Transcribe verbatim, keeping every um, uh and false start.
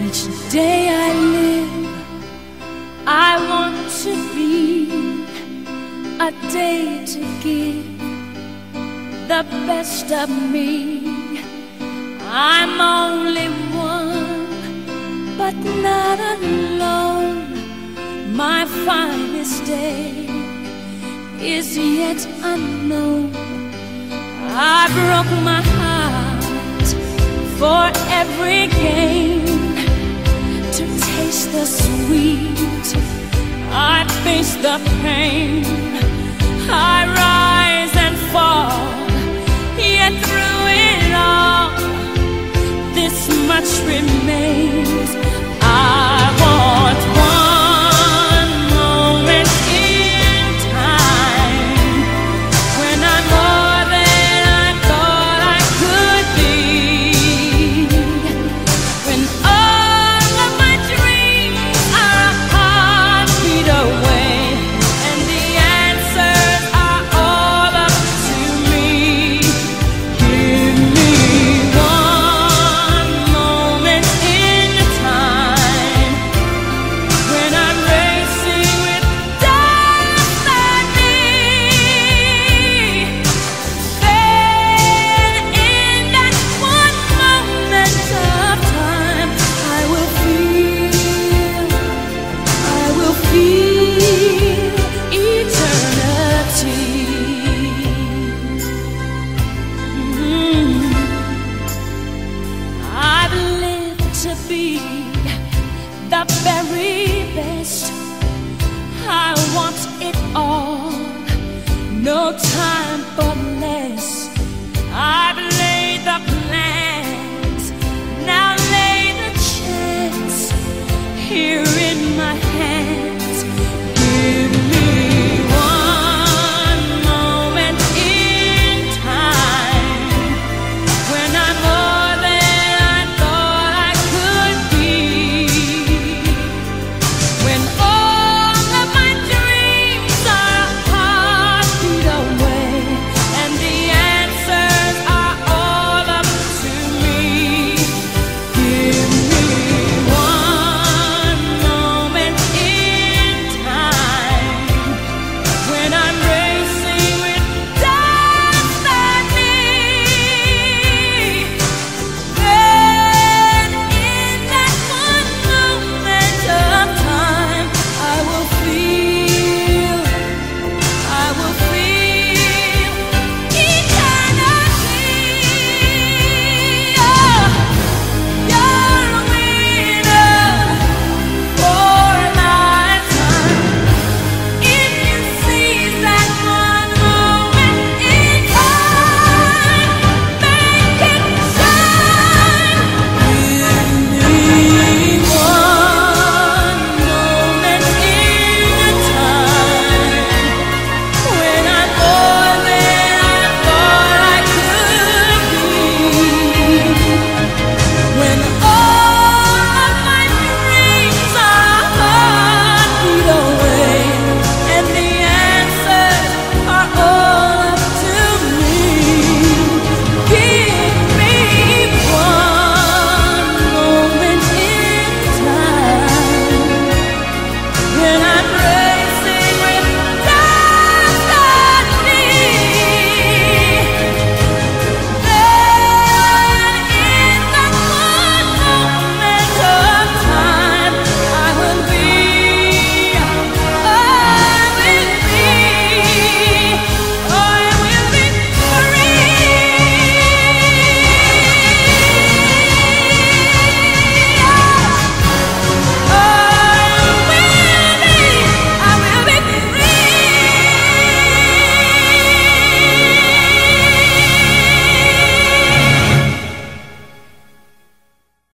Each day I live, I want to be a day to give the best of me. I'm only one, but not alone. My finest day is yet unknown. I broke my heart for every gain, to taste the sweet, I face the pain. I rise and fall, yet through it all, this much remains. I want one moment in time when I'm more than I thought I could be, when all of my dreams are a heartbeat away, and the answers are all up to me. Give me one moment in time when I'm racing with destiny. Then in that one moment of time, I will feel, I will feel eternity. Mm. I've lived to be the very best. I want it all, no time for less. I've laid the plans, now lay the chance here in my hands.